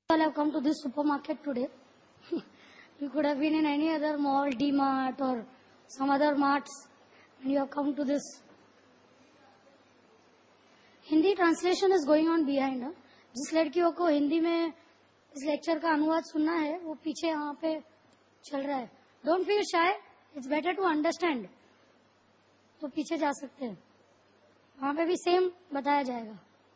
all have come to this supermarket today. You could have been in any other mall, D-Mart or some other marts, and you have come to this. Hindi translation is going on behind. जिस लड़कियों को हिंदी में इस lecture का अनुवाद सुनना है वो पीछे यहाँ पे चल रहा है. Don't feel shy, it's better to understand. तो पीछे जा सकते हैं, वहाँ पे भी सेम बताया जाएगा.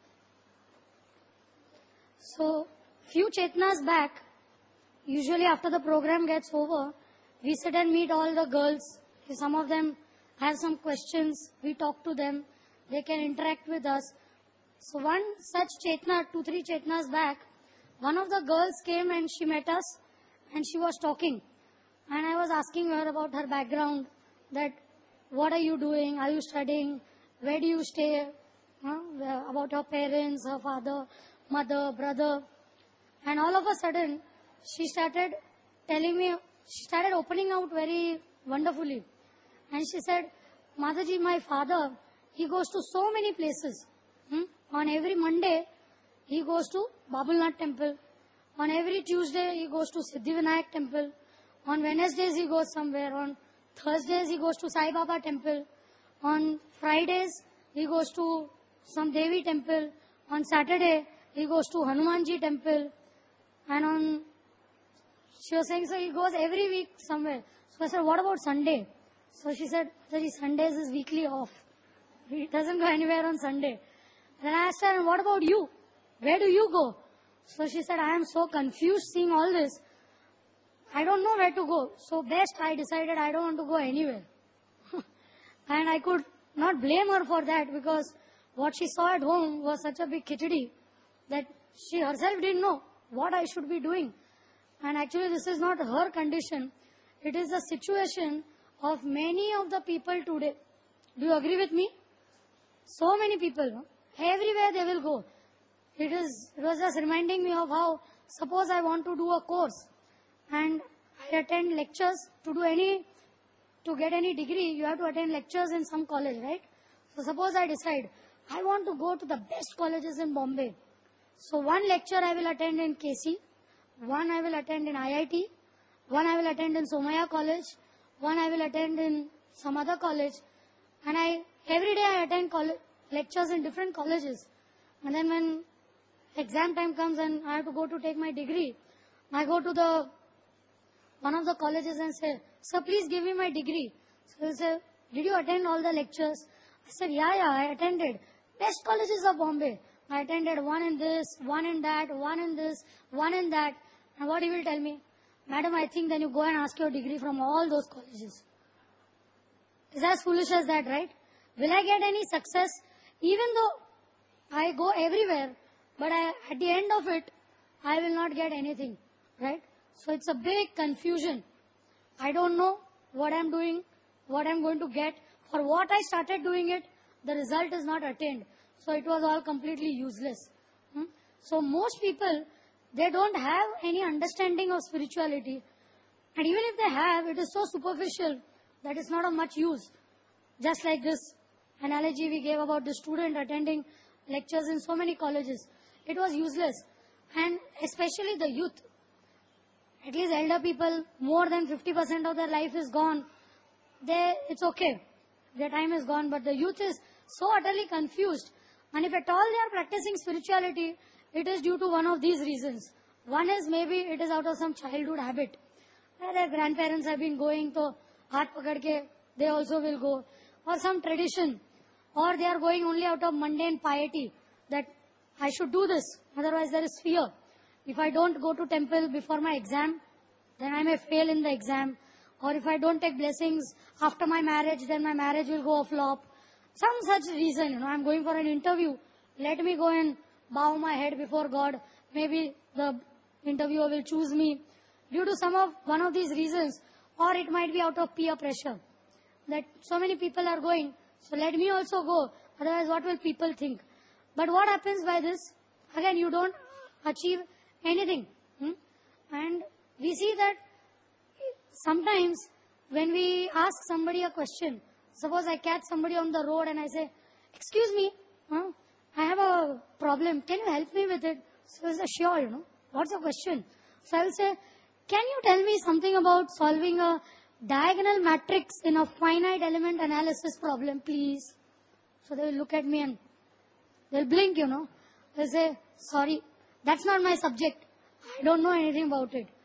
So few Chetnas back, usually after the program gets over, we sit and meet all the girls. Some of them have some questions, we talk to them, they can interact with us. So one such Chetna, 2-3 Chetnas back, one of the girls came and she met us and she was talking. And I was asking her about her background, that what are you doing, are you studying, where do you stay, about her parents, her father, mother, brother. And all of a sudden, she started telling me, she started opening out very wonderfully. And she said, Mataji, my father, he goes to so many places. On every Monday, he goes to Babulnath temple. On every Tuesday, he goes to Siddhivinayak temple. On Wednesdays, he goes somewhere. On Thursdays, he goes to Sai Baba temple. On Fridays, he goes to some Devi temple. On Saturday, he goes to Hanumanji temple. And she was saying, so he goes every week somewhere. So I said, what about Sunday? So she said, Sundays is weekly off. He doesn't go anywhere on Sunday. Then I asked her, what about you? Where do you go? So she said, I am so confused seeing all this. I don't know where to go. So best I decided I don't want to go anywhere. And I could not blame her for that, because what she saw at home was such a big khichdi that she herself didn't know what I should be doing. And actually this is not her condition. It is the situation of many of the people today. Do you agree with me? So many people, everywhere they will go. It was just reminding me of how, suppose I want to do a course and I attend lectures to get any degree, you have to attend lectures in some college, right? So suppose I decide, I want to go to the best colleges in Bombay. So one lecture I will attend in KC, one I will attend in IIT, one I will attend in Somaya College, one I will attend in some other college. And every day I attend lectures in different colleges. And then when exam time comes and I have to go to take my degree, I go to one of the colleges and say, sir, please give me my degree. So he said, did you attend all the lectures? I said, yeah, I attended. Best colleges of Bombay. I attended one in this, one in that, one in this, one in that. And what he will tell me? Madam, I think then you go and ask your degree from all those colleges. It's as foolish as that, right? Will I get any success? Even though I go everywhere, but at the end of it, I will not get anything, right? So it's a big confusion. I don't know what I'm doing, what I'm going to get. For what I started doing it, the result is not attained. So it was all completely useless. So most people, they don't have any understanding of spirituality. And even if they have, it is so superficial that it's not of much use. Just like this analogy we gave about the student attending lectures in so many colleges. It was useless. And especially the youth. At least elder people, more than 50% of their life is gone. It's okay. Their time is gone. But the youth is so utterly confused. And if at all they are practicing spirituality, it is due to one of these reasons. One is maybe it is out of some childhood habit. Their grandparents have been going, so haath pakad ke, they also will go. Or some tradition. Or they are going only out of mundane piety, that I should do this, otherwise there is fear. If I don't go to temple before my exam, then I may fail in the exam. Or if I don't take blessings after my marriage, then my marriage will go flop. Some such reason, I'm going for an interview. Let me go and bow my head before God. Maybe the interviewer will choose me. Due to one of these reasons, or it might be out of peer pressure. That so many people are going, so let me also go. Otherwise, what will people think? But what happens by this? Again, you don't achieve anything. And we see that sometimes when we ask somebody a question, suppose I catch somebody on the road and I say, excuse me, I have a problem. Can you help me with it? So I said, sure, What's your question? So I will say, can you tell me something about solving a diagonal matrix in a finite element analysis problem, please? So they will look at me and they'll blink, They'll say, sorry, that's not my subject. I don't know anything about it.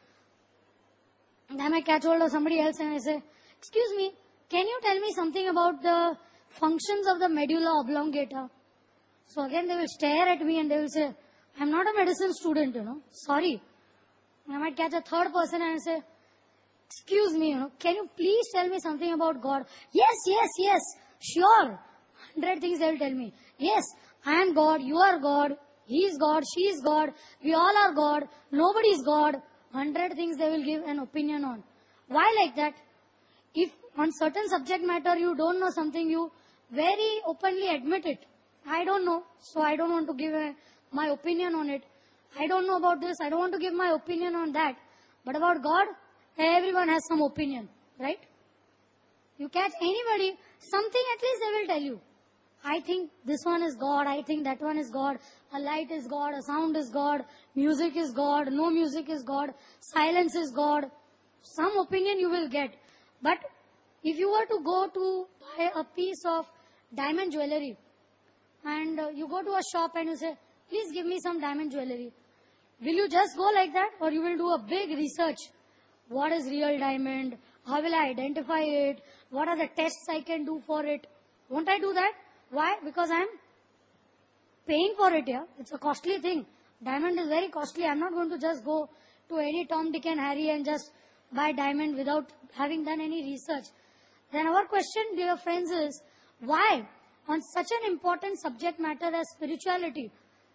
And then I catch hold of somebody else and I say, excuse me, can you tell me something about the functions of the medulla oblongata? So again they will stare at me and they will say, I'm not a medicine student, Sorry. And I might catch a third person and say, excuse me, can you please tell me something about God? Yes, sure. 100 things they will tell me. Yes, I am God, you are God, he is God, she is God, we all are God, nobody is God. 100 things they will give an opinion on. Why like that? If on certain subject matter you don't know something, you very openly admit it. I don't know, so I don't want to give my opinion on it. I don't know about this, I don't want to give my opinion on that. But about God, everyone has some opinion, right? You catch anybody, something at least they will tell you. I think this one is God, I think that one is God, a light is God, a sound is God, music is God, no music is God, silence is God. Some opinion you will get. But if you were to go to buy a piece of diamond jewelry and you go to a shop and you say, please give me some diamond jewelry. Will you just go like that or you will do a big research? What is real diamond? How will I identify it? What are the tests I can do for it? Won't I do that? Why? Because I am paying for it, yeah. It's a costly thing. Diamond is very costly. I'm not going to just go to any Tom, Dick and Harry and just buy diamond without having done any research. Then our question, dear friends, is why on such an important subject matter as spirituality,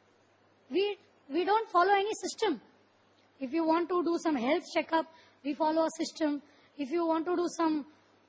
we don't follow any system. If you want to do some health checkup, we follow a system. If you want to do some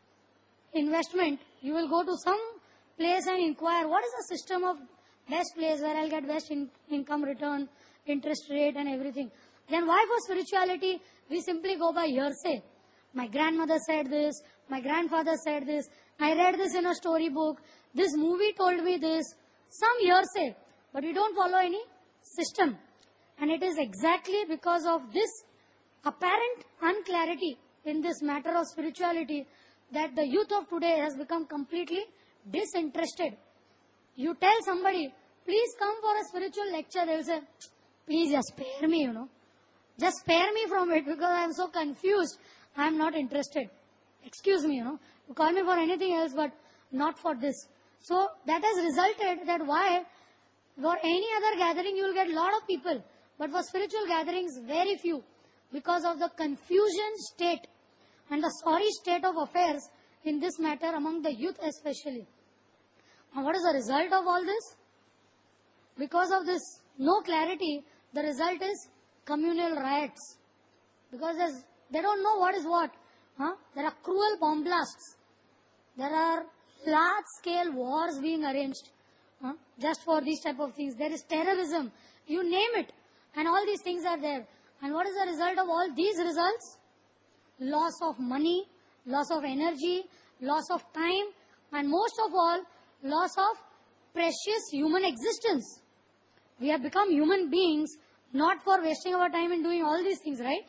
investment, you will go to some place and inquire what is the system of best place where I'll get best income return, interest rate and everything. Then why for spirituality we simply go by hearsay? My grandmother said this, my grandfather said this, I read this in a storybook, this movie told me this, some hearsay, but we don't follow any system. And it is exactly because of this apparent unclarity in this matter of spirituality that the youth of today has become completely disinterested. You tell somebody, please come for a spiritual lecture, they will say, please just spare me, Just spare me from it because I am so confused. I am not interested. Excuse me, You call me for anything else but not for this. So that has resulted that why for any other gathering you will get a lot of people. But for spiritual gatherings, very few. Because of the confusion state and the sorry state of affairs in this matter among the youth especially. And what is the result of all this? Because of this no clarity, the result is communal riots. Because they don't know what is what. There are cruel bomb blasts. There are large-scale wars being arranged just for these type of things. There is terrorism. You name it. And all these things are there. And what is the result of all these results? Loss of money, loss of energy, loss of time, and most of all, loss of precious human existence. We have become human beings not for wasting our time in doing all these things, right?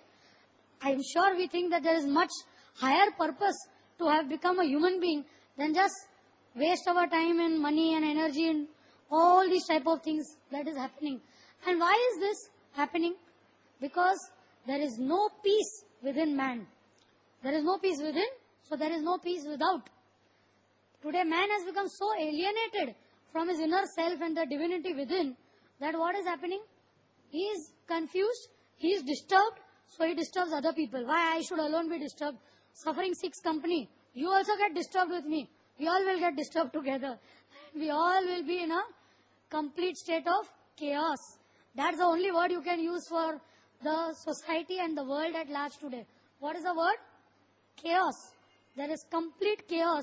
I am sure we think that there is much higher purpose to have become a human being than just waste our time and money and energy and all these type of things that is happening. And why is this happening? Because there is no peace within man. There is no peace within, so there is no peace without. Today man has become so alienated from his inner self and the divinity within that what is happening? He is confused, he is disturbed, so he disturbs other people. Why I should alone be disturbed? Suffering seeks company. You also get disturbed with me. We all will get disturbed together. We all will be in a complete state of chaos. That's the only word you can use for the society and the world at large today. What is the word? Chaos. There is complete chaos.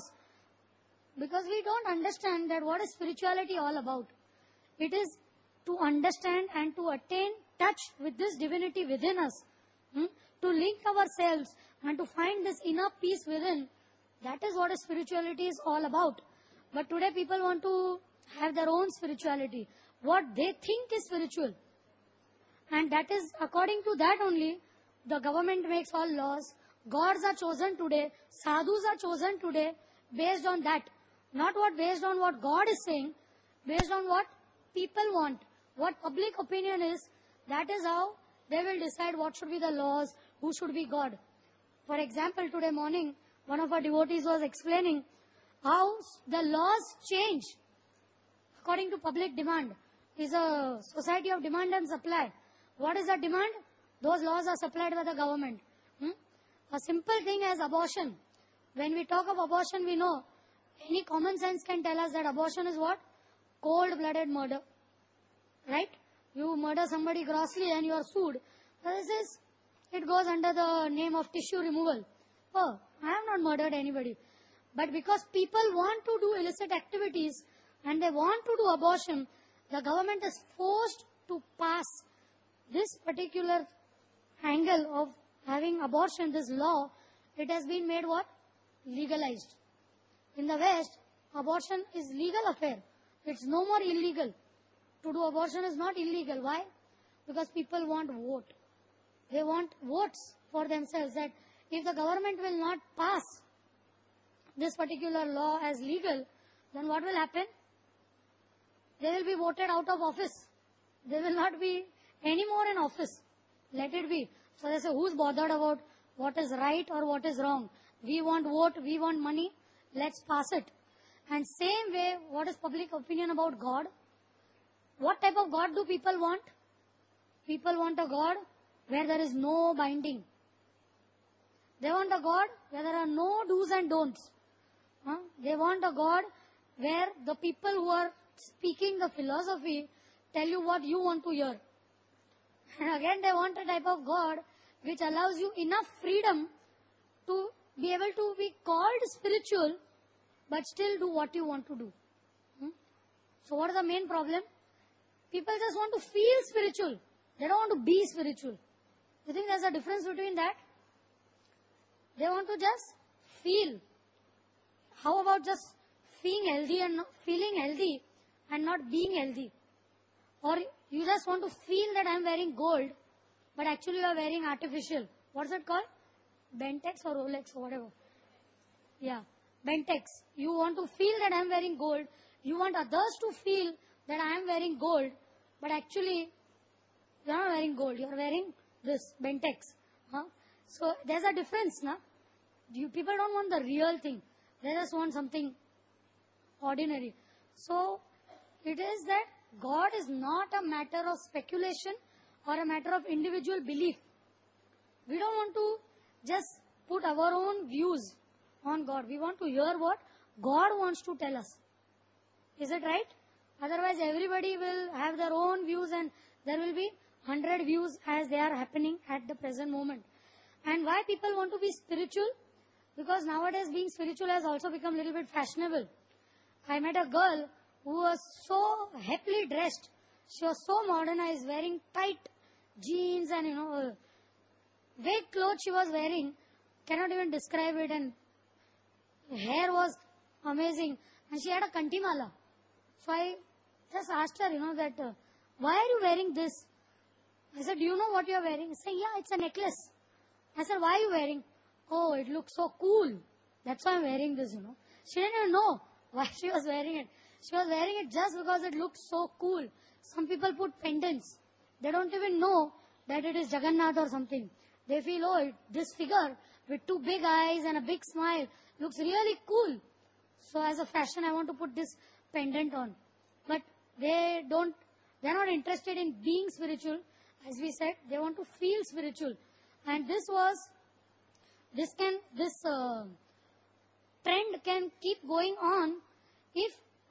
Because we don't understand that what is spirituality all about. It is to understand and to attain touch with this divinity within us. To link ourselves and to find this inner peace within. That is what spirituality is all about. But today people want to have their own spirituality. What they think is spiritual. And that is, according to that only, the government makes all laws. Gods are chosen today. Sadhus are chosen today based on that. Not what based on what God is saying, based on what people want. What public opinion is, that is how they will decide what should be the laws, who should be God. For example, today morning, one of our devotees was explaining how the laws change according to public demand. Is a society of demand and supply. What is the demand? Those laws are supplied by the government. A simple thing as abortion. When we talk of abortion, we know any common sense can tell us that abortion is what? Cold-blooded murder. Right? You murder somebody grossly and you are sued. This is, it goes under the name of tissue removal. Oh, I have not murdered anybody. But because people want to do illicit activities and they want to do abortion, the government is forced to pass this particular angle of having abortion, this law. It has been made what? Legalized. In the West, abortion is legal affair. It's no more illegal. To do abortion is not illegal. Why? Because people want vote. They want votes for themselves, that if the government will not pass this particular law as legal, then what will happen? They will be voted out of office. They will not be any more in office. Let it be. So they say, who's bothered about what is right or what is wrong? We want vote, we want money, let's pass it. And same way, what is public opinion about God? What type of God do people want? People want a God where there is no binding. They want a God where there are no do's and don'ts. They want a God where the people who are speaking the philosophy tell you what you want to hear. And again they want a type of God which allows you enough freedom to be able to be called spiritual but still do what you want to do. So what is the main problem? People just want to feel spiritual. They don't want to be spiritual. You think there's a difference between that? They want to just feel. How about just feeling healthy and not being healthy? Or you just want to feel that I'm wearing gold, but actually you are wearing artificial. What's it called? Bentex or Rolex or whatever. Yeah, Bentex. You want to feel that I'm wearing gold. You want others to feel that I am wearing gold, but actually you are not wearing gold. You are wearing this Bentex. So there's a difference, na? People don't want the real thing. They just want something ordinary. So it is that God is not a matter of speculation or a matter of individual belief. We don't want to just put our own views on God. We want to hear what God wants to tell us. Is it right? Otherwise everybody will have their own views and there will be 100 views as they are happening at the present moment. And why people want to be spiritual? Because nowadays being spiritual has also become a little bit fashionable. I met a girl who was so happily dressed. She was so modernized, wearing tight jeans and vague clothes she was wearing. Cannot even describe it, and hair was amazing. And she had a kantimala. So I just asked her, that why are you wearing this? I said, do you know what you are wearing? She said, yeah, it's a necklace. I said, why are you wearing? Oh, it looks so cool. That's why I'm wearing this, She didn't even know why she was wearing it. She was wearing it just because it looked so cool. Some people put pendants. They don't even know that it is Jagannath or something. They feel, oh, this figure with two big eyes and a big smile looks really cool. So as a fashion, I want to put this pendant on. But they're not interested in being spiritual. As we said, they want to feel spiritual. And this trend can keep going on if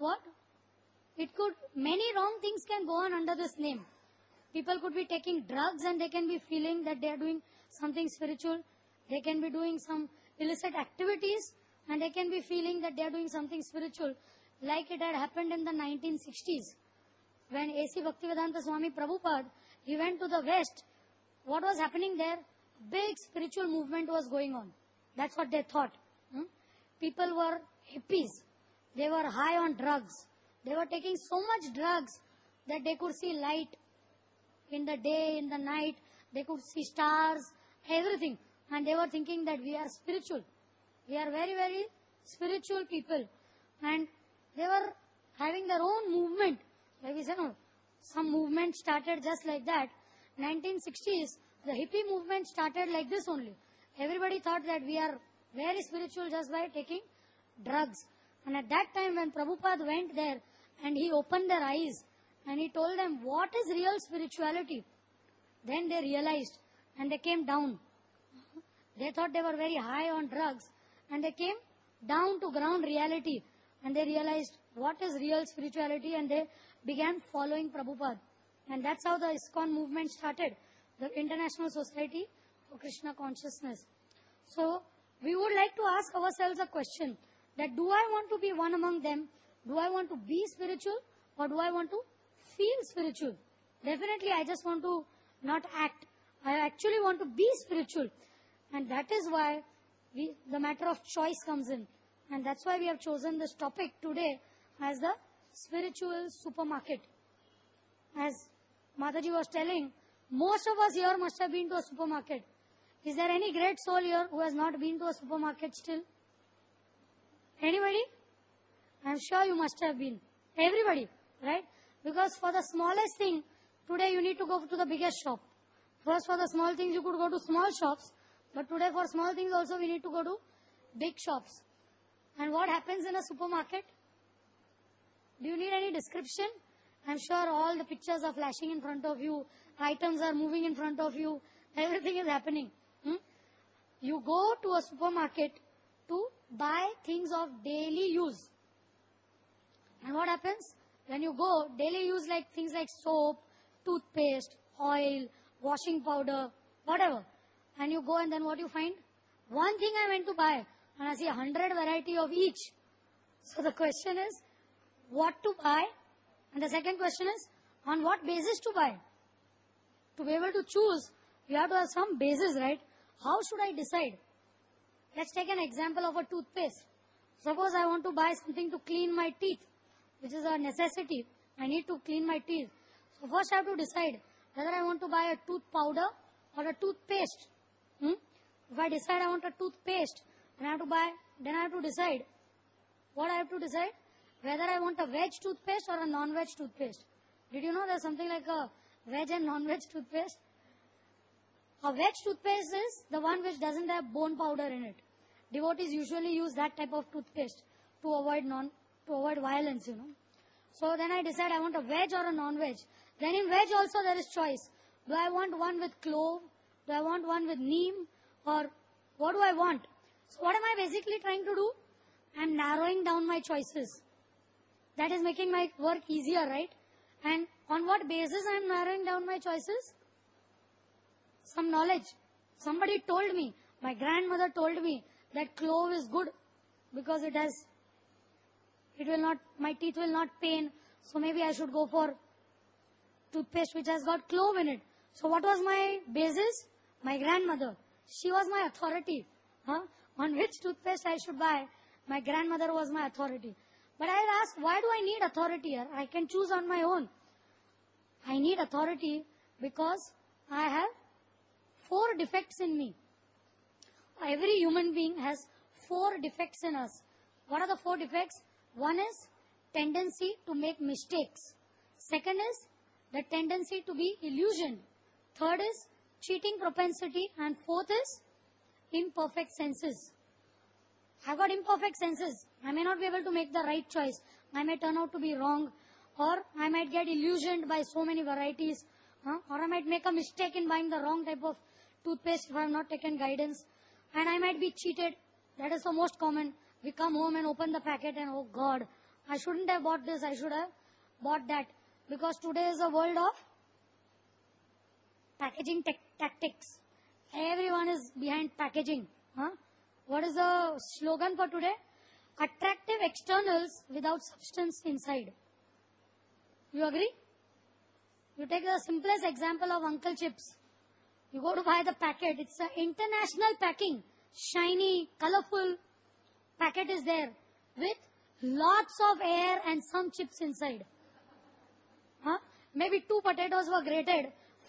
many wrong things can go on under this name. People could be taking drugs and they can be feeling that they are doing something spiritual. They can be doing some illicit activities and they can be feeling that they are doing something spiritual. Like it had happened in the 1960s. When A.C. Bhaktivedanta Swami Prabhupada, he went to the West. What was happening there? Big spiritual movement was going on. That's what they thought. People were hippies. They were high on drugs. They were taking so much drugs that they could see light in the day, in the night. They could see stars, everything. And they were thinking that we are spiritual. We are very, very spiritual people. And they were having their own movement. Like we said, no, some movement started just like that. 1960s, the hippie movement started like this only. Everybody thought that we are very spiritual just by taking drugs. And at that time when Prabhupada went there and he opened their eyes and he told them what is real spirituality, then they realized and they came down. They thought they were very high on drugs and they came down to ground reality and they realized what is real spirituality and they began following Prabhupada. And that's how the ISKCON movement started, the International Society for Krishna Consciousness. So, we would like to ask ourselves a question that do I want to be one among them? Do I want to be spiritual or do I want to feel spiritual? Definitely I just want to not act. I actually want to be spiritual. And that is why the matter of choice comes in. And that's why we have chosen this topic today as the spiritual supermarket. As Mataji was telling, most of us here must have been to a supermarket. Is there any great soul here who has not been to a supermarket still? Anybody? I'm sure you must have been. Everybody, right? Because for the smallest thing, today you need to go to the biggest shop. First for the small things you could go to small shops, but today for small things also we need to go to big shops. And what happens in a supermarket? Do you need any description? I'm sure all the pictures are flashing in front of you, items are moving in front of you, everything is happening. You go to a supermarket to buy things of daily use. And what happens? When you go, daily use like things like soap, toothpaste, oil, washing powder, whatever. And you go and then what you find? One thing I went to buy and I see 100 variety of each. So the question is, what to buy? And the second question is, on what basis to buy? To be able to choose, you have to have some basis, right? How should I decide? Let's take an example of a toothpaste. Suppose I want to buy something to clean my teeth, which is a necessity. I need to clean my teeth. So first I have to decide whether I want to buy a tooth powder or a toothpaste. If I decide I want a toothpaste, then I have to decide. What I have to decide? Whether I want a veg toothpaste or a non-veg toothpaste. Did you know there's something like a veg and non-veg toothpaste? A veg toothpaste is the one which doesn't have bone powder in it. Devotees usually use that type of toothpaste to avoid violence, So then I decide I want a veg or a non-veg. Then in veg also there is choice. Do I want one with clove? Do I want one with neem? Or what do I want? So what am I basically trying to do? I am narrowing down my choices. That is making my work easier, right? And on what basis I am narrowing down my choices? Some knowledge. Somebody told me, my grandmother told me that clove is good because my teeth will not pain. So maybe I should go for toothpaste which has got clove in it. So what was my basis? My grandmother. She was my authority. On which toothpaste I should buy? My grandmother was my authority. But I asked, why do I need authority here? I can choose on my own. I need authority because I have 4 defects in me. Every human being has 4 defects in us. What are the 4 defects? One is tendency to make mistakes. Second is the tendency to be illusioned. Third is cheating propensity. And fourth is imperfect senses. I've got imperfect senses. I may not be able to make the right choice. I may turn out to be wrong. Or I might get illusioned by so many varieties. Or I might make a mistake in buying the wrong type of toothpaste if I have not taken guidance. And I might be cheated. That is the most common. We come home and open the packet and oh God, I shouldn't have bought this. I should have bought that. Because today is a world of packaging tactics. Everyone is behind packaging. What is the slogan for today? Attractive externals without substance inside. You agree? You take the simplest example of Uncle Chips. You go to buy the packet. It's an international packing. Shiny, colorful packet is there with lots of air and some chips inside. Maybe 2 potatoes were grated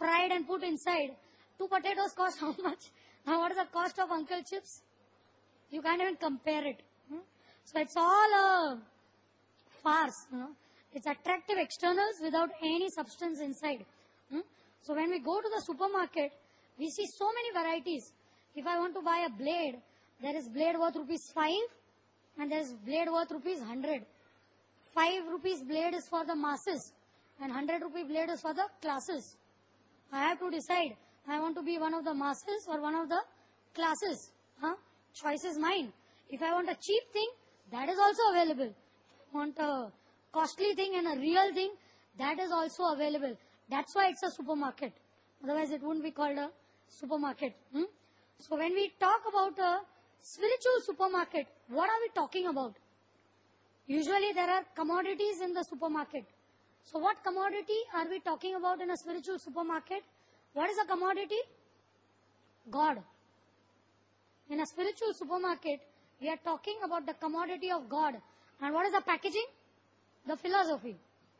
fried and put inside. 2 potatoes cost how much? Now what is the cost of Uncle Chips? You can't even compare it. So it's all a farce. It's attractive externals without any substance inside. So when we go to the supermarket, we see so many varieties. If I want to buy a blade, there is blade worth rupees 5 and there is blade worth rupees 100. 5 rupees blade is for the masses and 100 rupee blade is for the classes. I have to decide, I want to be one of the masses or one of the classes. Choice is mine. If I want a cheap thing, that is also available. If I want a costly thing and a real thing, that is also available. That's why it's a supermarket. Otherwise it wouldn't be called a supermarket. So when we talk about a spiritual supermarket, what are we talking about? Usually there are commodities in the supermarket. So what commodity are we talking about in a spiritual supermarket? What is a commodity? God. In a spiritual supermarket, we are talking about the commodity of God. And what is the packaging? The philosophy.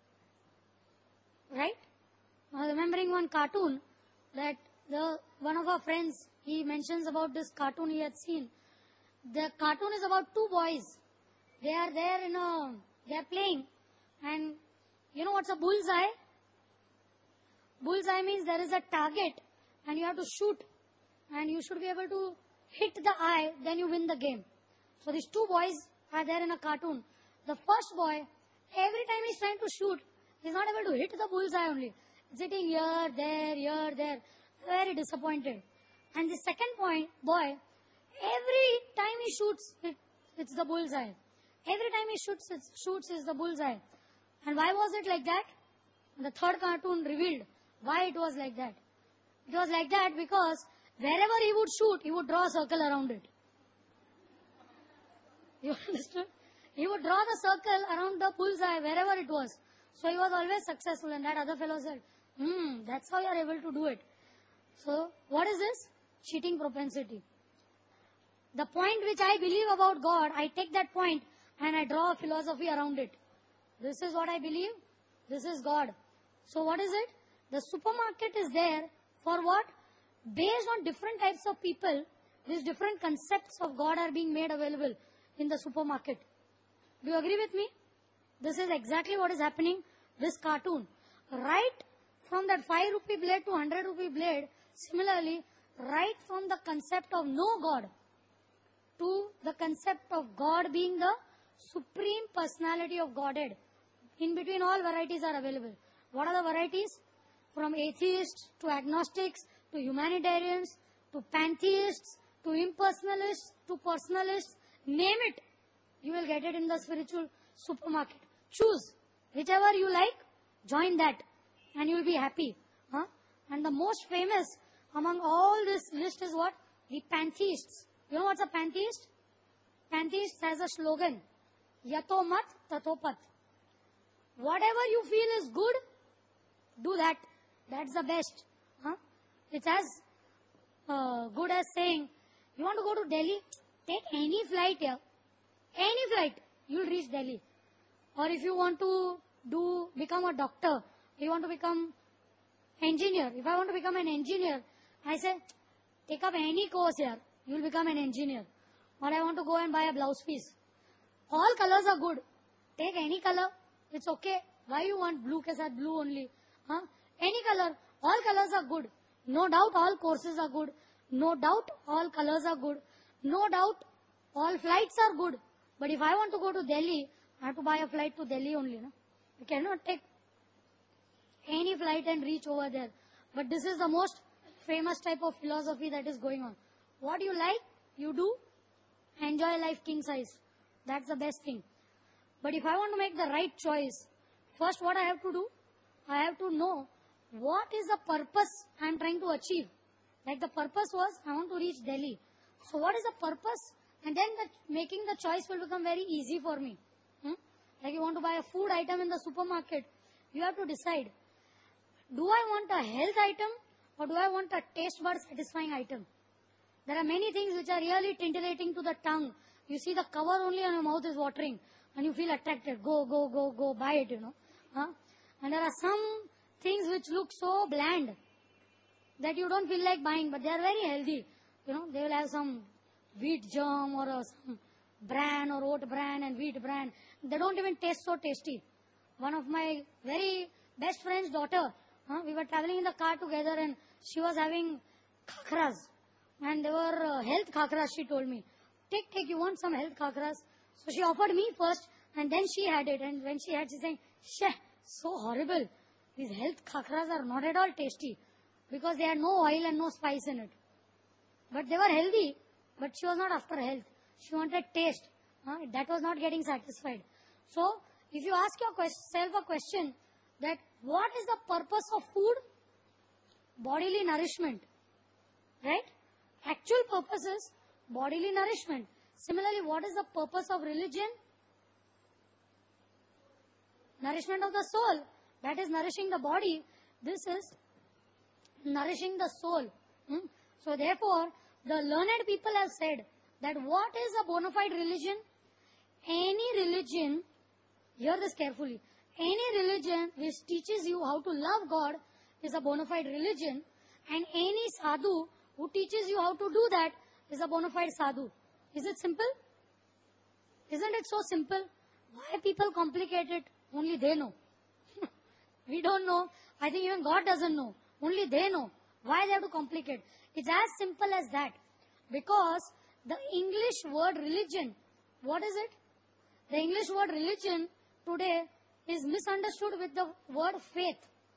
Right? I was remembering one cartoon that one of our friends, he mentions about this cartoon he had seen. The cartoon is about 2 boys. They are there they are playing. And you know what's a bullseye? Bullseye means there is a target and you have to shoot. And you should be able to hit the eye, then you win the game. So these 2 boys are there in a cartoon. The first boy, every time he's trying to shoot, he's not able to hit the bullseye only. He's hitting here, there. Very disappointed. And the second boy, every time he shoots, it's the bullseye. Every time he shoots is the bullseye. And why was it like that? The third cartoon revealed why it was like that. It was like that because wherever he would shoot, he would draw a circle around it. You understood? He would draw the circle around the bullseye wherever it was. So he was always successful, and that other fellow said, that's how you are able to do it. So what is this? Cheating propensity. The point which I believe about God, I take that point and I draw a philosophy around it. This is what I believe. This is God. So what is it? The supermarket is there for what? Based on different types of people, these different concepts of God are being made available in the supermarket. Do you agree with me? This is exactly what is happening. This cartoon. Right from that 5 rupee blade to 100 rupee blade, similarly, right from the concept of no God to the concept of God being the supreme personality of Godhead. In between, all varieties are available. What are the varieties? From atheists to agnostics to humanitarians to pantheists to impersonalists to personalists. Name it. You will get it in the spiritual supermarket. Choose. Whichever you like, join that. And you will be happy. And the most famous among all this list is what? The pantheists. You know what's a pantheist? Pantheist has a slogan. Yato mat, tato pat. Whatever you feel is good, do that. That's the best. It's as good as saying, you want to go to Delhi? Take any flight here. Any flight. You'll reach Delhi. Or if you want to become a doctor, you want to become engineer. If I want to become an engineer, I say, take up any course here. You'll become an engineer. Or I want to go and buy a blouse piece. All colors are good. Take any color. It's okay. Why you want blue? Ke saath blue only. Any color. All colors are good. No doubt all courses are good. No doubt all colors are good. No doubt all flights are good. But if I want to go to Delhi, I have to buy a flight to Delhi only. I cannot take any flight and reach over there. But this is the most famous type of philosophy that is going on. What you like, you do. Enjoy life king size. That's the best thing. But if I want to make the right choice, first what I have to do? I have to know what is the purpose I am trying to achieve. Like the purpose was, I want to reach Delhi. So what is the purpose? And then making the choice will become very easy for me. Like you want to buy a food item in the supermarket, you have to decide, do I want a health item or do I want a taste bud satisfying item? There are many things which are really titillating to the tongue. You see the cover only and your mouth is watering and you feel attracted. Go, buy it, And there are some things which look so bland. that you don't feel like buying, but they are very healthy. You know, they will have some wheat germ or some bran or oat bran and wheat bran. They don't even taste so tasty. One of my very best friend's daughter, we were traveling in the car together and she was having khakras. And they were health khakras, she told me. Take, you want some health khakras? So she offered me first and then she had it. And when she had, she saying, "Sheh, so horrible. These health khakras are not at all tasty because they had no oil and no spice in it." But they were healthy, but she was not after health. She wanted taste. That was not getting satisfied. So, if you ask yourself a question that what is the purpose of food? Bodily nourishment. Right? Actual purpose is bodily nourishment. Similarly, what is the purpose of religion? Nourishment of the soul. That is nourishing the body. This is nourishing the soul. So therefore, the learned people have said that what is a bona fide religion? Any religion, hear this carefully, any religion which teaches you how to love God is a bona fide religion, and any sadhu who teaches you how to do that is a bona fide sadhu. Is it simple? Isn't it so simple? Why people complicate it? Only they know. We don't know. I think even God doesn't know. Only they know. Why they have to complicate? It's as simple as that. Because the English word religion, what is it? The English word religion today is misunderstood with the word faith.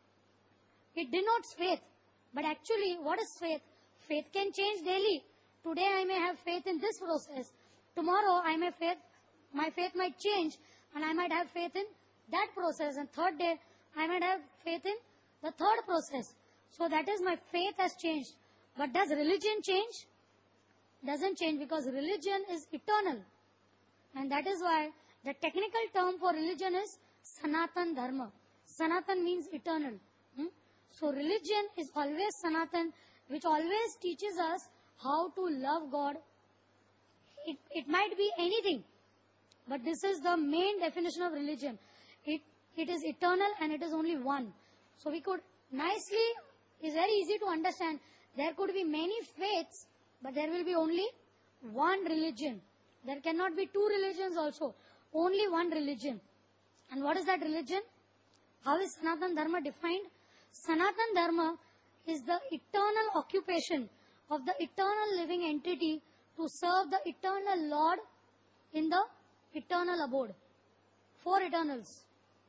It denotes faith. But actually, what is faith? Faith can change daily. Today I may have faith in this process. Tomorrow my faith might change and I might have faith in that process. And third day, I might have faith in the third process. So that is my faith has changed. But does religion change? Doesn't change because religion is eternal. And that is why the technical term for religion is Sanatan Dharma. Sanatan means eternal. So religion is always Sanatan, which always teaches us how to love God. It might be anything, but this is the main definition of religion. It is eternal and it is only one. So we could nicely, it's very easy to understand, there could be many faiths, but there will be only one religion. There cannot be two religions also, only one religion. And what is that religion? How is Sanatan Dharma defined? Sanatan Dharma is the eternal occupation of the eternal living entity to serve the eternal Lord in the eternal abode. Four eternals.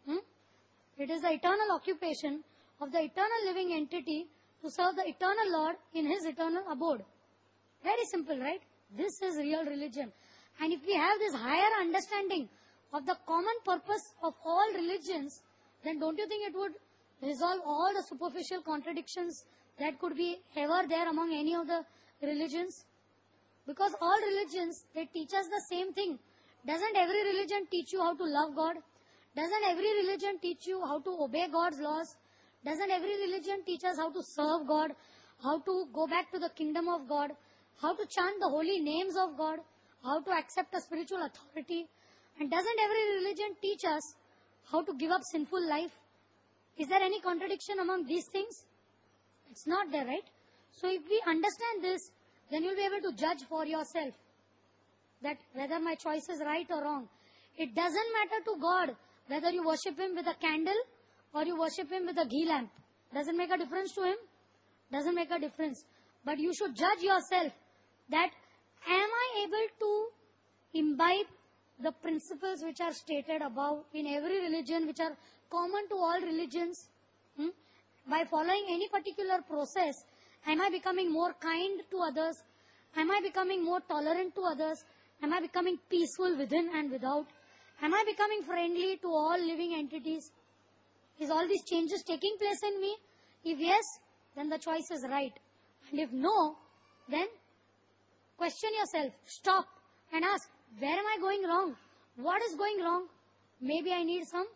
It is the eternal occupation of the eternal living entity to serve the eternal Lord in His eternal abode. Very simple, right? This is real religion. And if we have this higher understanding of the common purpose of all religions, then don't you think it would resolve all the superficial contradictions that could be ever there among any of the religions? Because all religions, they teach us the same thing. Doesn't every religion teach you how to love God? Doesn't every religion teach you how to obey God's laws? Doesn't every religion teach us how to serve God? How to go back to the kingdom of God? How to chant the holy names of God? How to accept a spiritual authority? And doesn't every religion teach us how to give up sinful life? Is there any contradiction among these things? It's not there, right? So if we understand this, then you'll be able to judge for yourself that whether my choice is right or wrong. It doesn't matter to God whether you worship Him with a candle or you worship Him with a ghee lamp. Doesn't make a difference to Him. Doesn't make a difference. But you should judge yourself that am I able to imbibe the principles which are stated above in every religion, which are common to all religions? By following any particular process, am I becoming more kind to others? Am I becoming more tolerant to others? Am I becoming peaceful within and without? Am I becoming friendly to all living entities? Is all these changes taking place in me? If yes, then the choice is right. And if no, then question yourself, stop and ask, where am I going wrong? What is going wrong? Maybe I need some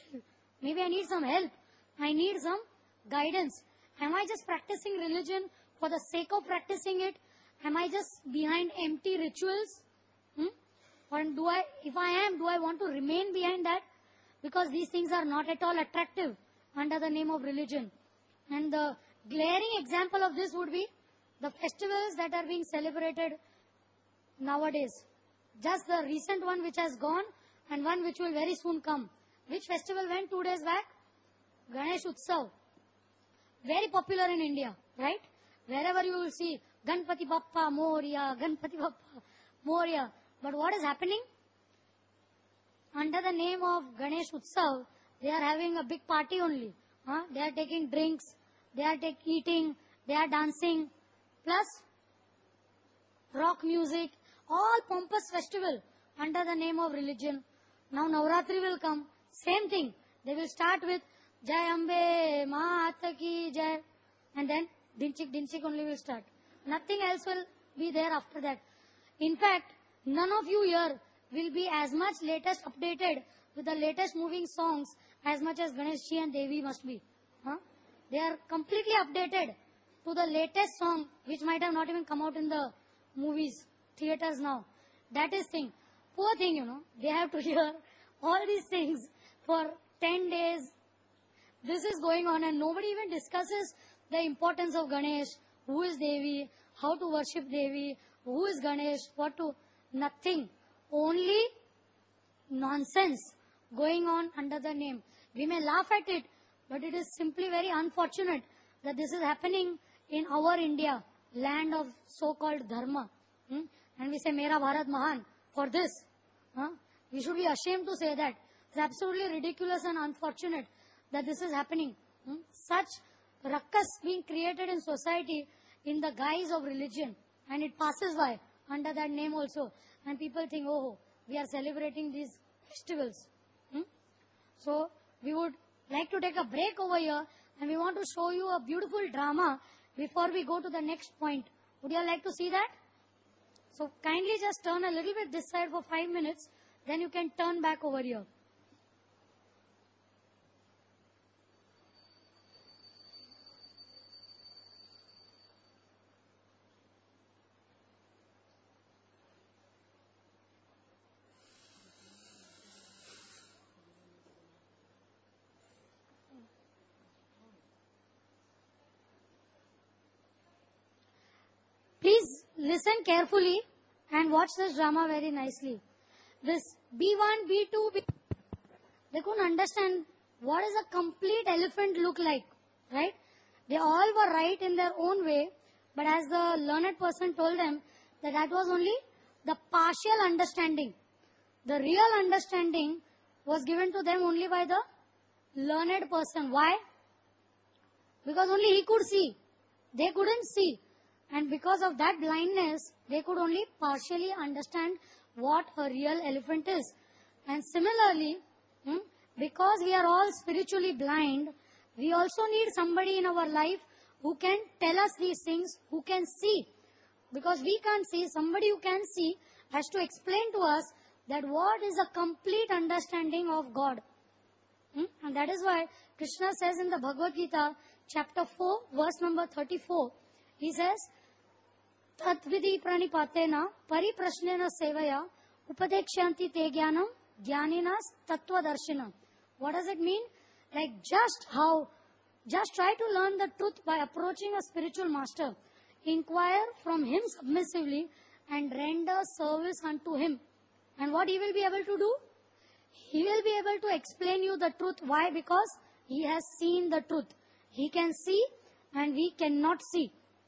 help. I need some guidance. Am I just practicing religion for the sake of practicing it? Am I just behind empty rituals? Or if I am, do I want to remain behind that? Because these things are not at all attractive under the name of religion. And the glaring example of this would be the festivals that are being celebrated nowadays. Just the recent one which has gone and one which will very soon come. Which festival went 2 days back? Ganesh Utsav. Very popular in India, right? Wherever you will see Ganpati Bappa Moria, Ganpati Bappa Moria. But what is happening? Under the name of Ganesh Utsav, they are having a big party only. They are taking drinks, they are eating, they are dancing, plus rock music, all pompous festival under the name of religion. Now Navratri will come, same thing. They will start with Jai Ambe, Mata Ki Jai, and then Dinchik only will start. Nothing else will be there after that. In fact, none of you here will be as much latest updated with the latest moving songs as much as Ganeshji and Devi must be. They are completely updated to the latest song which might have not even come out in the movies, theaters now. That is thing. Poor thing, they have to hear all these things for 10 days. This is going on and nobody even discusses the importance of Ganesh, who is Devi, how to worship Devi, who is Ganesh, what to, nothing. Only nonsense going on under the name. We may laugh at it, but it is simply very unfortunate that this is happening in our India, land of so-called Dharma. And we say, Mera Bharat Mahan, for this. We should be ashamed to say that. It's absolutely ridiculous and unfortunate that this is happening. Such ruckus being created in society in the guise of religion. And it passes by under that name also. And people think, oh, we are celebrating these festivals. So, we would like to take a break over here and we want to show you a beautiful drama before we go to the next point. Would you like to see that? So, kindly just turn a little bit this side for 5 minutes, then you can turn back over here. Please listen carefully and watch this drama very nicely. This B1, B2, they couldn't understand what does a complete elephant look like, right? They all were right in their own way, but as the learned person told them, that was only the partial understanding. The real understanding was given to them only by the learned person. Why? Because only he could see. They couldn't see. And because of that blindness, they could only partially understand what a real elephant is. And similarly, because we are all spiritually blind, we also need somebody in our life who can tell us these things, who can see. Because we can't see, somebody who can see has to explain to us that what is a complete understanding of God. And that is why Krishna says in the Bhagavad Gita, chapter 4, verse number 34, he says, Tatvidi pranipatena pariprashnena sevaya upadekshanti te jnanam jnaninas tattvadarshina. What does it mean? Like just try to learn the truth by approaching a spiritual master. Inquire from him submissively and render service unto him. And what he will be able to do? He will be able to explain you the truth. Why? Because he has seen the truth. He can see and we cannot see.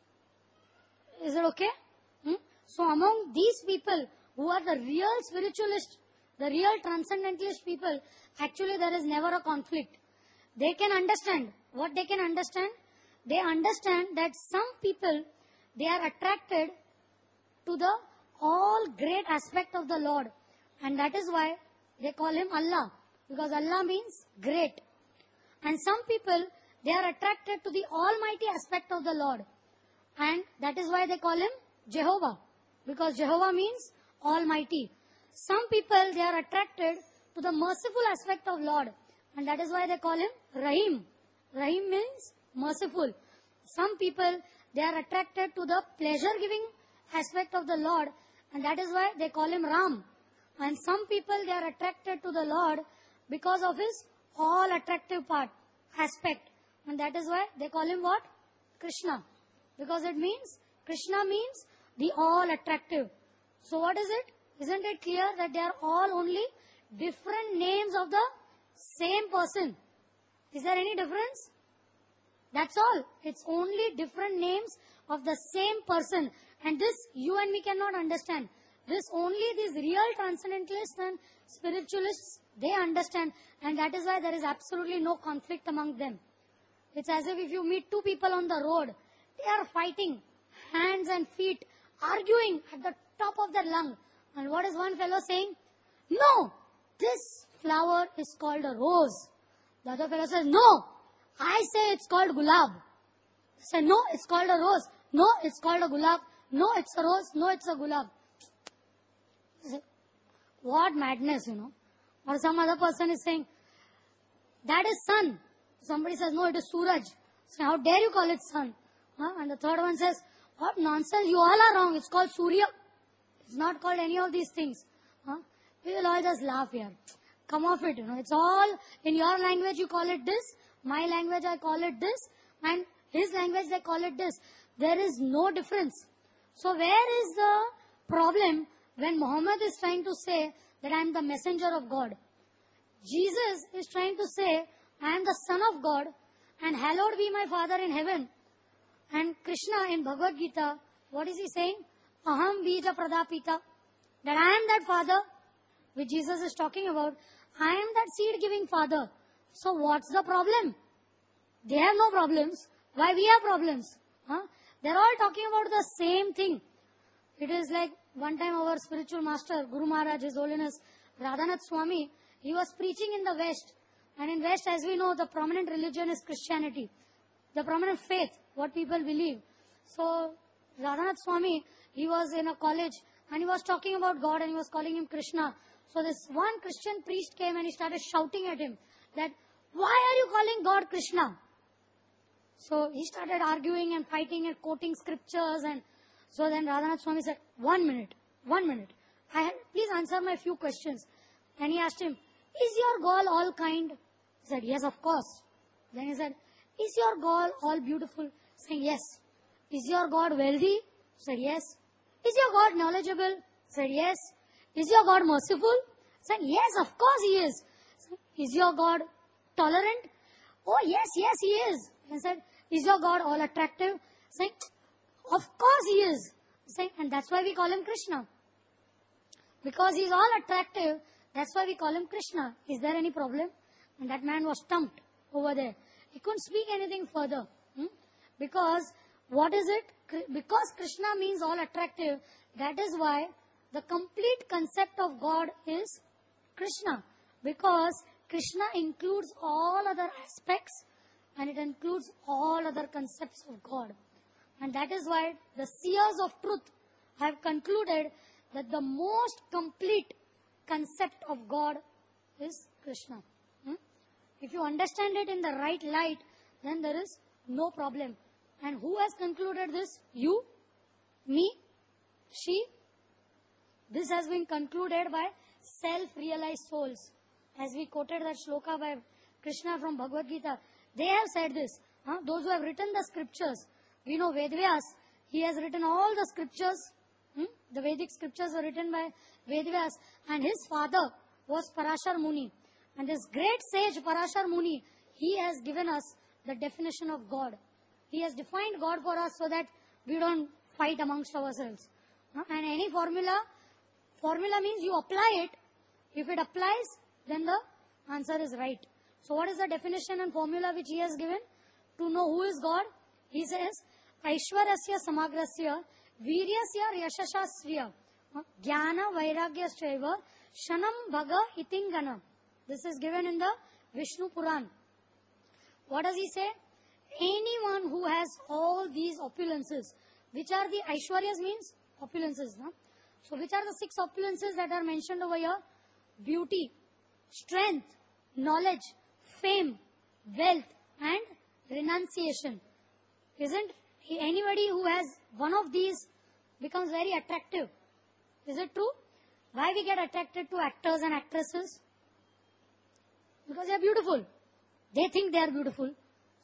Is it okay? So among these people who are the real spiritualists, the real transcendentalist people, actually there is never a conflict. They can understand. What they can understand? They understand that some people, they are attracted to the all great aspect of the Lord. And that is why they call him Allah. Because Allah means great. And some people, they are attracted to the almighty aspect of the Lord. And that is why they call him Jehovah. Because Jehovah means almighty. Some people, they are attracted to the merciful aspect of Lord. And that is why they call him Rahim. Rahim means merciful. Some people, they are attracted to the pleasure-giving aspect of the Lord. And that is why they call him Ram. And some people, they are attracted to the Lord because of his all-attractive part, aspect. And that is why they call him what? Krishna. Because it means, Krishna means the all attractive. So what is it? Isn't it clear that they are all only different names of the same person? Is there any difference? That's all. It's only different names of the same person. And this you and me cannot understand. This only these real transcendentalists and spiritualists, they understand. And that is why there is absolutely no conflict among them. It's as if you meet two people on the road, they are fighting, hands and feet, arguing at the top of their lung. And what is one fellow saying? No, this flower is called a rose. The other fellow says, no, I say it's called gulab. Say, no, it's called a rose. No, it's called a gulab. No, it's a rose. No, it's a gulab. Say, what madness, Or some other person is saying, that is sun. Somebody says, no, it is Suraj. So how dare you call it sun? And the third one says, what nonsense, you all are wrong. It's called Surya. It's not called any of these things. We will all just laugh here. Come off it, It's all, in your language you call it this. My language I call it this. And his language they call it this. There is no difference. So where is the problem when Muhammad is trying to say that I am the messenger of God? Jesus is trying to say, I am the son of God and hallowed be my Father in heaven. And Krishna in Bhagavad Gita, what is he saying? Aham bija pradapita. That I am that Father, which Jesus is talking about. I am that seed-giving Father. So what's the problem? They have no problems. Why we have problems? They're all talking about the same thing. It is like one time our spiritual master, Guru Maharaj, His Holiness Radhanath Swami, he was preaching in the West. And in West, as we know, the prominent religion is Christianity. The prominent faith, what people believe. So, Radhanath Swami, he was in a college and he was talking about God and he was calling him Krishna. So this one Christian priest came and he started shouting at him that, why are you calling God Krishna? So he started arguing and fighting and quoting scriptures, and so then Radhanath Swami said, 1 minute. Please answer my few questions. And he asked him, is your God all kind? He said, yes, of course. Then he said, is your God all beautiful? Saying, yes. Is your God wealthy? Said, yes. Is your God knowledgeable? Said, yes. Is your God merciful? Said, yes, of course he is. Said, is your God tolerant? Oh, yes, he is. He said, is your God all attractive? Saying, of course he is. Saying, and that's why we call him Krishna. Because he is all attractive, that's why we call him Krishna. Is there any problem? And that man was stumped over there. He couldn't speak anything further. Because, what is it? Because Krishna means all attractive, that is why the complete concept of God is Krishna. Because Krishna includes all other aspects and it includes all other concepts of God. And that is why the seers of truth have concluded that the most complete concept of God is Krishna. If you understand it in the right light, then there is no problem. And who has concluded this? You? Me? She? This has been concluded by self-realized souls. As we quoted that shloka by Krishna from Bhagavad Gita, they have said this. Those who have written the scriptures. We know Vedvyas, he has written all the scriptures. The Vedic scriptures were written by Vedvyas. And his father was Parashar Muni. And this great sage Parashar Muni, he has given us the definition of God. He has defined God for us so that we don't fight amongst ourselves. And any formula means you apply it. If it applies, then the answer is right. So what is the definition and formula which he has given? To know who is God, he says, Aishwarasya samagrasya viryasya yashashasya jnana vairagyasya shanam bhaga itingana. This is given in the Vishnu Puran. What does he say? Anyone who has all these opulences, which are the Aishwaryas means opulences. No? So which are the 6 opulences that are mentioned over here? Beauty, strength, knowledge, fame, wealth and renunciation. Isn't anybody who has one of these becomes very attractive? Is it true? Why we get attracted to actors and actresses? Because they are beautiful. They think they are beautiful.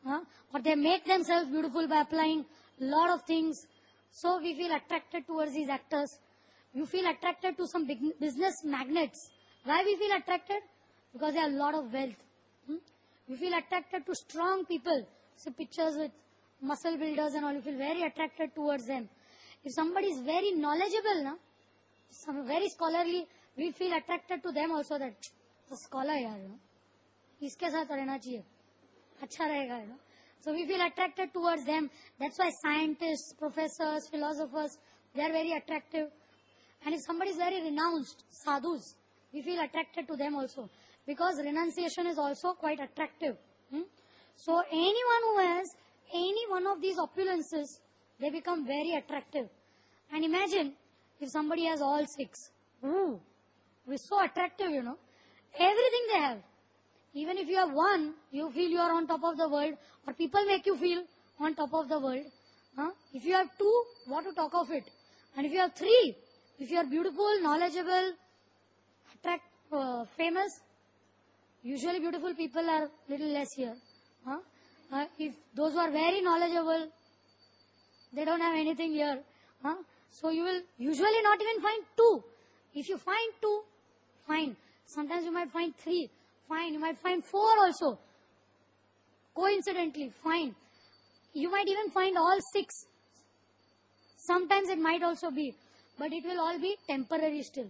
Or they make themselves beautiful by applying lot of things. So we feel attracted towards these actors. You feel attracted to some big business magnates. Why we feel attracted? Because they have a lot of wealth. You feel attracted to strong people. See pictures with muscle builders and all. You feel very attracted towards them. If somebody is very knowledgeable, some very scholarly, we feel attracted to them also. That scholar yaar, इसके साथ रहना चाहिए, अच्छा रहेगा, So we feel attracted towards them. That's why scientists, professors, philosophers, they are very attractive. And if somebody is very renounced, sadhus, we feel attracted to them also. Because renunciation is also quite attractive. So anyone who has any one of these opulences, they become very attractive. And imagine if somebody has all six. Ooh, it's so attractive, Everything they have. Even if you have one, you feel you are on top of the world, or people make you feel on top of the world. If you have two, what to talk of it? And if you have three, if you are beautiful, knowledgeable, famous, usually beautiful people are little less here. If those who are very knowledgeable, they don't have anything here. So you will usually not even find two. If you find two, fine. Sometimes you might find three. Fine, you might find four also. Coincidentally, fine. You might even find all six. Sometimes it might also be. But it will all be temporary still.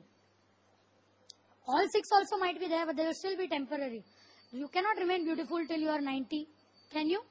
All six also might be there, but they will still be temporary. You cannot remain beautiful till you are 90. Can you?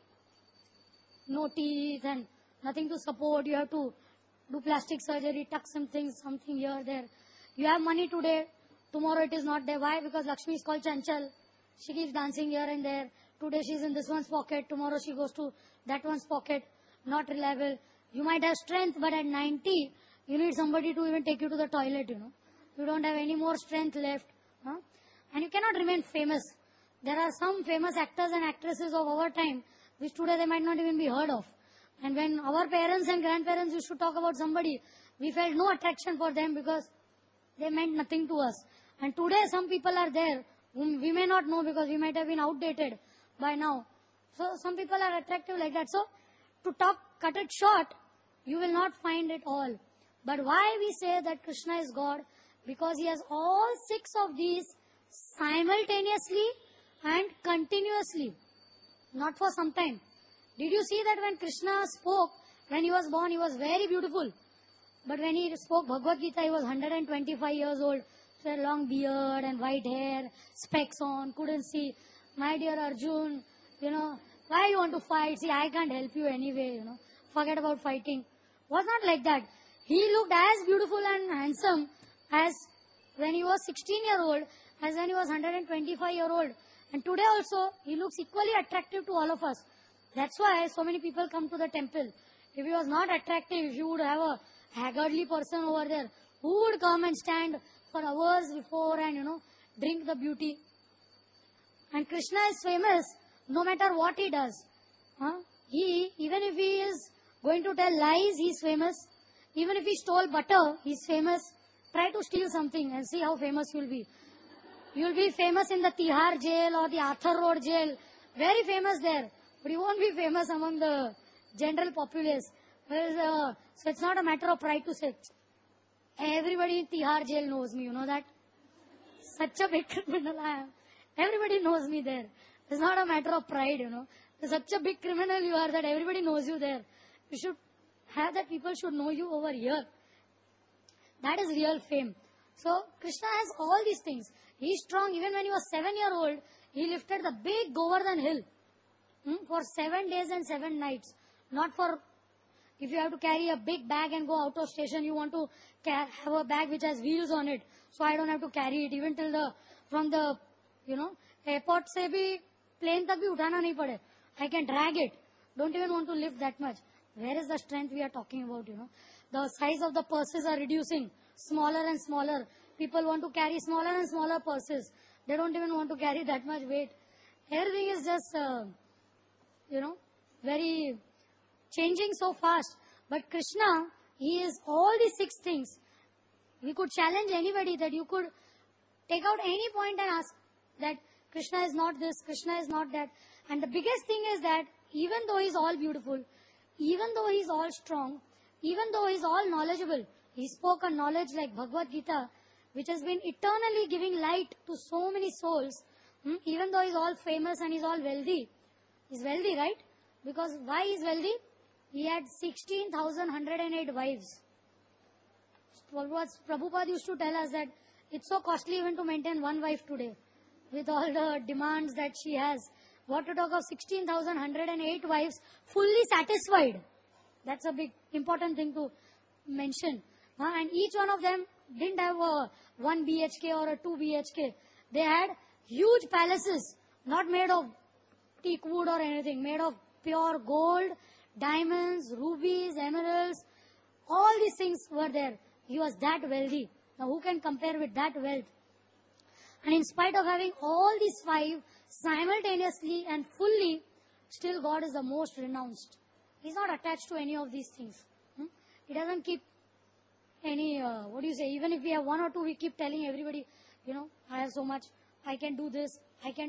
No teeth and nothing to support. You have to do plastic surgery, tuck something here, there. You have money today. Tomorrow it is not there. Why? Because Lakshmi is called Chanchal. She keeps dancing here and there. Today she is in this one's pocket. Tomorrow she goes to that one's pocket. Not reliable. You might have strength, but at 90, you need somebody to even take you to the toilet, You don't have any more strength left. And you cannot remain famous. There are some famous actors and actresses of our time, which today they might not even be heard of. And when our parents and grandparents used to talk about somebody, we felt no attraction for them because they meant nothing to us. And today some people are there whom we may not know because we might have been outdated by now. So some people are attractive like that. So to cut it short, you will not find it all. But why we say that Krishna is God? Because he has all six of these simultaneously and continuously. Not for some time. Did you see that when Krishna spoke, when he was born, he was very beautiful. But when he spoke Bhagavad Gita, he was 125 years old. So a long beard and white hair, specs on, couldn't see. My dear Arjun, why you want to fight? See, I can't help you anyway, Forget about fighting. Was not like that. He looked as beautiful and handsome as when he was 16-year-old, as when he was 125-year-old. And today also, he looks equally attractive to all of us. That's why so many people come to the temple. If he was not attractive, if you would have a haggardly person over there, who would come and stand for hours before and, drink the beauty? And Krishna is famous no matter what he does. Even if he is going to tell lies, he is famous. Even if he stole butter, he is famous. Try to steal something and see how famous you will be. You will be famous in the Tihar jail or the Arthur Road jail. Very famous there. But you won't be famous among the general populace. So it's not a matter of pride to say, everybody in Tihar jail knows me, you know that? Such a big criminal I am. Everybody knows me there. It's not a matter of pride, You're such a big criminal you are that everybody knows you there. You should have that people should know you over here. That is real fame. So Krishna has all these things. He is strong. Even when he was 7-year-old, he lifted the big Govardhan hill for 7 days and 7 nights. Not for, if you have to carry a big bag and go out of station, you want to have a bag which has wheels on it. So I don't have to carry it even till from the, airport se bhi, plane tak bhi uthana nahi pade. I can drag it. Don't even want to lift that much. Where is the strength we are talking about, The size of the purses are reducing. Smaller and smaller. People want to carry smaller and smaller purses. They don't even want to carry that much weight. Everything is just, very changing so fast. But Krishna, he is all these 6 things. We could challenge anybody that you could take out any point and ask that Krishna is not this, Krishna is not that. And the biggest thing is that even though he's all beautiful, even though he's all strong, even though he's all knowledgeable, he spoke a knowledge like Bhagavad Gita, which has been eternally giving light to so many souls. Even though he's all famous and he's all wealthy. He's wealthy, right? Because why he's wealthy? He had 16,108 wives. What Prabhupada used to tell us that it's so costly even to maintain one wife today. With all the demands that she has. What to talk of 16,108 wives fully satisfied. That's a big important thing to mention. And each one of them didn't have a 1 BHK or a 2 BHK. They had huge palaces, not made of teak wood or anything, made of pure gold, diamonds, rubies, emeralds. All these things were there. He was that wealthy. Now who can compare with that wealth? And in spite of having all these 5 simultaneously and fully, still God is the most renounced. He's not attached to any of these things. He doesn't keep any, even if we have 1 or 2, we keep telling everybody, I have so much, I can do this,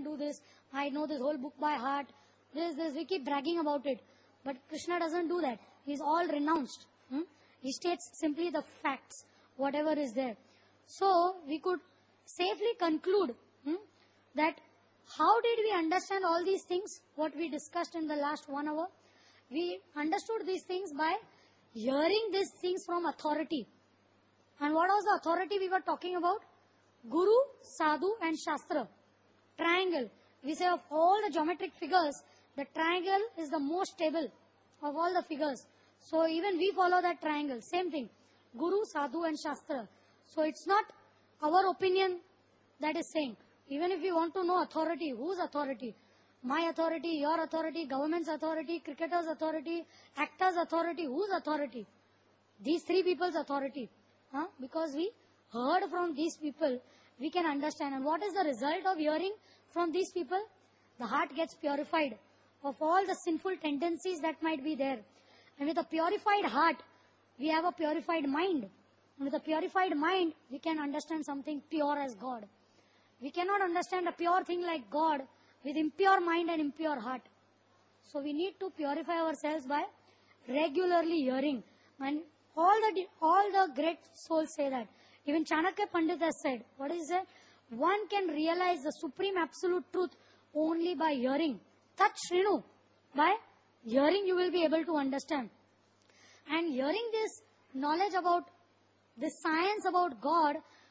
I know this whole book by heart, this, we keep bragging about it. But Krishna doesn't do that. He's all renounced. He states simply the facts, whatever is there. So, we could safely conclude that how did we understand all these things, what we discussed in the last 1 hour? We understood these things by hearing these things from authority. And what was the authority we were talking about? Guru, Sadhu and Shastra. Triangle. We say of all the geometric figures, the triangle is the most stable of all the figures. So even we follow that triangle. Same thing. Guru, Sadhu and Shastra. So it's not our opinion that is saying. Even if you want to know authority, whose authority? My authority, your authority, government's authority, cricketers' authority, actors' authority, whose authority? These 3 people's authority. Because we heard from these people, we can understand. And what is the result of hearing from these people? The heart gets purified of all the sinful tendencies that might be there. And with a purified heart, we have a purified mind. And with a purified mind, we can understand something pure as God. We cannot understand a pure thing like God with impure mind and impure heart. So we need to purify ourselves by regularly hearing. And all the great souls say that. Even Chanakya Pandit has said, what is it? One can realize the supreme absolute truth only by hearing. Tat Shrinu. By hearing you will be able to understand. And hearing this knowledge about, this science about God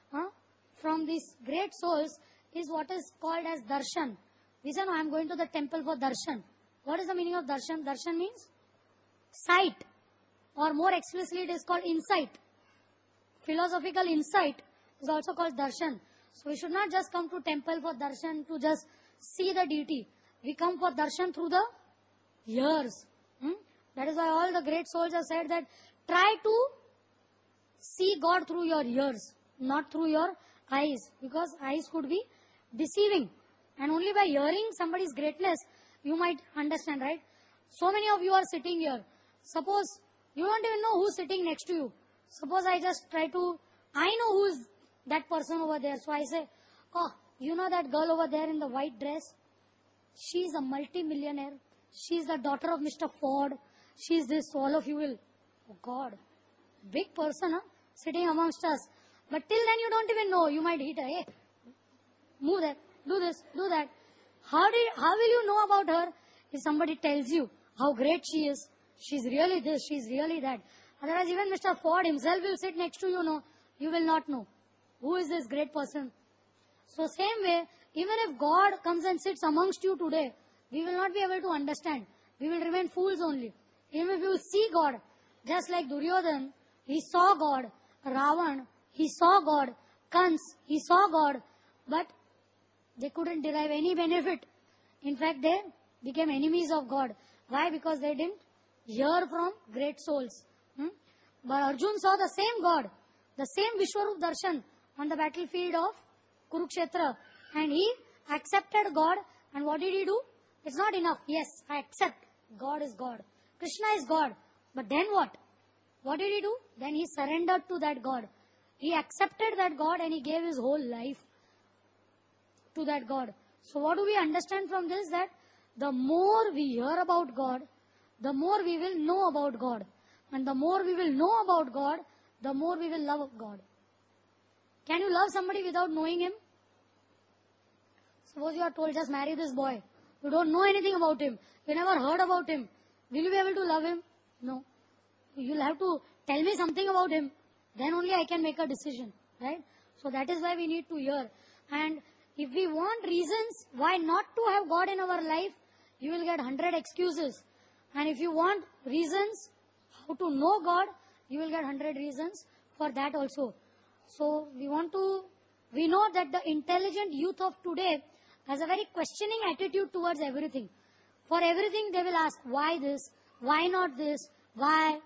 from these great souls is what is called as darshan. We say, no, I am going to the temple for darshan. What is the meaning of darshan? Darshan means sight. Or more explicitly it is called insight. Philosophical insight is also called darshan. So we should not just come to temple for darshan to just see the deity. We come for darshan through the ears. That is why all the great souls have said that try to see God through your ears, not through your eyes. Because eyes could be deceiving. And only by hearing somebody's greatness, you might understand, right? So many of you are sitting here. Suppose you don't even know who's sitting next to you. Suppose I just try to, I know who's that person over there. So I say, oh, you know that girl over there in the white dress? She's a multi-millionaire. She's the daughter of Mr. Ford. She's this. All of you will, oh God, big person, sitting amongst us. But till then you don't even know. You might hit her. Hey, move there. Do this. Do that. How will you know about her if somebody tells you how great she is? She's really this. She's really that. Otherwise, even Mr. Ford himself will sit next to you. You will not know. Who is this great person? So same way, even if God comes and sits amongst you today, we will not be able to understand. We will remain fools only. Even if you see God, just like Duryodhan, he saw God. Ravan, he saw God. Kans, he saw God. But they couldn't derive any benefit. In fact, they became enemies of God. Why? Because they didn't hear from great souls. But Arjun saw the same God, the same Vishwarup Darshan on the battlefield of Kurukshetra. And he accepted God. And what did he do? It's not enough. Yes, I accept. God is God. Krishna is God. But then what? What did he do? Then he surrendered to that God. He accepted that God and he gave his whole life to that God. So what do we understand from this? That the more we hear about God, the more we will know about God. And the more we will know about God, the more we will love God. Can you love somebody without knowing him? Suppose you are told, just marry this boy. You don't know anything about him. You never heard about him. Will you be able to love him? No. You'll have to tell me something about him. Then only I can make a decision. Right? So that is why we need to hear. And if we want reasons why not to have God in our life, you will get 100 excuses. And if you want reasons how to know God, you will get 100 reasons for that also. So we know that the intelligent youth of today has a very questioning attitude towards everything. For everything they will ask, why this? Why not this? Why?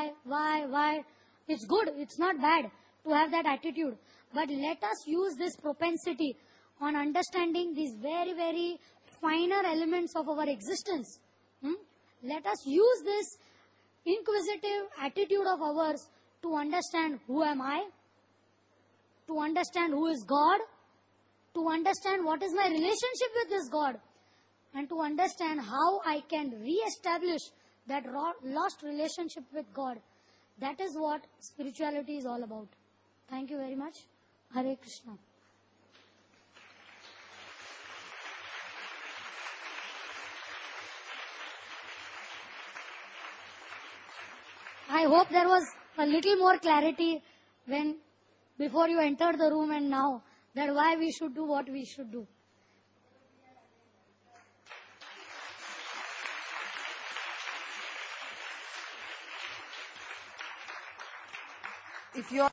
It's good, it's not bad to have that attitude. But let us use this propensity on understanding these very, very finer elements of our existence. Let us use this inquisitive attitude of ours to understand who am I, to understand who is God, to understand what is my relationship with this God, and to understand how I can re-establish that lost relationship with God. That is what spirituality is all about. Thank you very much. Hare Krishna. I hope there was a little more clarity before you entered the room and now, that why we should do what we should do. If you